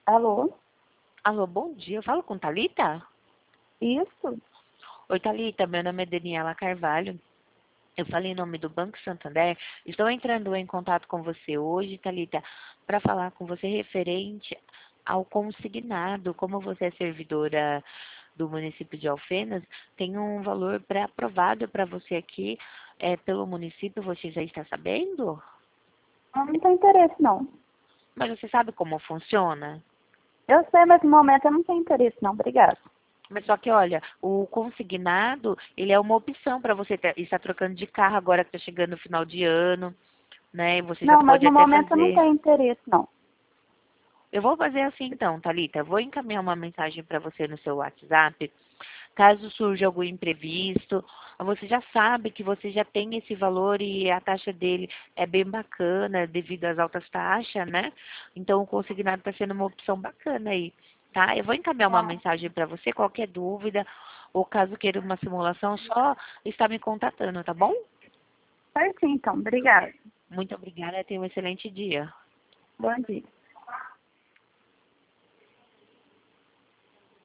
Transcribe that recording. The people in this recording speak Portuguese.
Alô? Alô, bom dia. Eu falo com Thalita? Isso? Oi, Thalita. Meu nome é Daniela Carvalho. Eu falei em nome do Banco Santander. Estou entrando em contato com você hoje, Thalita, para falar com você referente ao consignado. Como você é servidora do município de Alfenas, tem um valor pré-aprovado para você aqui pelo município. Você já está sabendo? Eu não tenho interesse, não. Mas você sabe como funciona? Eu sei, mas no momento eu não tenho interesse, não. Obrigada. Mas só que, olha, o consignado, ele é uma opção para você estar trocando de carro agora que está chegando o final de ano, né? E você já Não, mas pode no até momento eu não fazer. tenho interesse, não. Eu vou fazer assim então, Thalita. Eu vou encaminhar uma mensagem para você no seu WhatsApp. Caso surja algum imprevisto, você já sabe que você já tem esse valor e a taxa dele é bem bacana devido às altas taxas, né? Então o consignado está sendo uma opção bacana aí, tá? Eu vou encaminhar uma Tá. mensagem para você, qualquer dúvida ou caso queira uma simulação, só está me contatando, tá bom? Certinho, então. Obrigada. Muito obrigada, tenha um excelente dia. Bom dia.